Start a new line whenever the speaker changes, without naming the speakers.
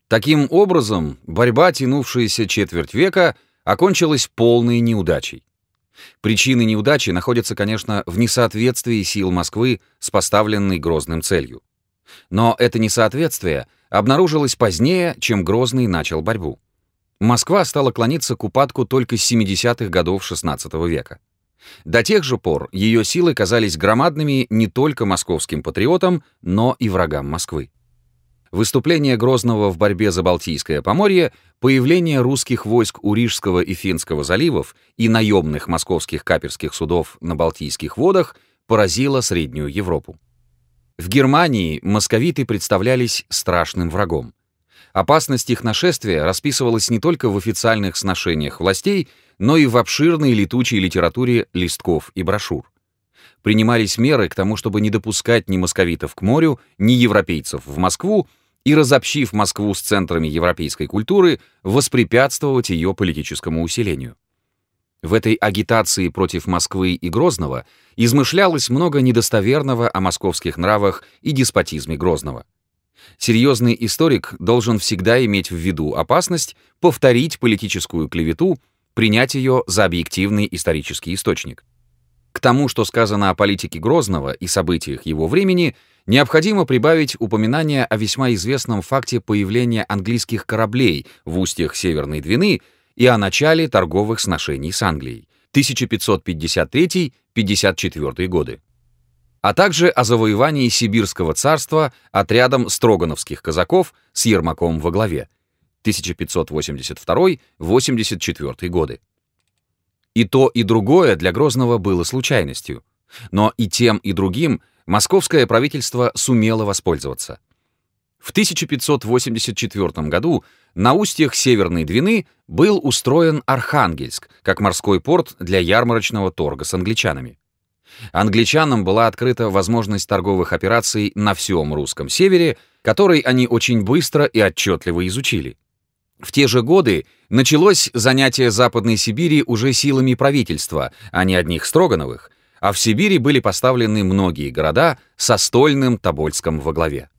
Таким образом, борьба, тянувшаяся четверть века, окончилась полной неудачей. Причины неудачи находятся, конечно, в несоответствии сил Москвы с поставленной Грозным целью. Но это несоответствие обнаружилось позднее, чем Грозный начал борьбу. Москва стала клониться к упадку только с 70-х годов XVI века. До тех же пор ее силы казались громадными не только московским патриотам, но и врагам Москвы. Выступление Грозного в борьбе за Балтийское Поморье, появление русских войск у Рижского и Финского заливов и наемных московских каперских судов на Балтийских водах поразило Среднюю Европу. В Германии московиты представлялись страшным врагом. Опасность их нашествия расписывалась не только в официальных сношениях властей, но и в обширной летучей литературе листков и брошюр. Принимались меры к тому, чтобы не допускать ни московитов к морю, ни европейцев в Москву, и, разобщив Москву с центрами европейской культуры, воспрепятствовать ее политическому усилению. В этой агитации против Москвы и Грозного измышлялось много недостоверного о московских нравах и деспотизме Грозного. Серьезный историк должен всегда иметь в виду опасность повторить политическую клевету, принять ее за объективный исторический источник. К тому, что сказано о политике Грозного и событиях его времени, необходимо прибавить упоминание о весьма известном факте появления английских кораблей в устьях Северной Двины и о начале торговых сношений с Англией 1553-54 годы, а также о завоевании Сибирского царства отрядом строгановских казаков с Ермаком во главе 1582-84 годы. И то, и другое для Грозного было случайностью, но и тем, и другим московское правительство сумело воспользоваться. В 1584 году на устьях Северной Двины был устроен Архангельск как морской порт для ярмарочного торга с англичанами. Англичанам была открыта возможность торговых операций на всем русском севере, который они очень быстро и отчетливо изучили. В те же годы началось занятие Западной Сибири уже силами правительства, а не одних Строгановых, а в Сибири были поставлены многие города со стольным Тобольском во главе.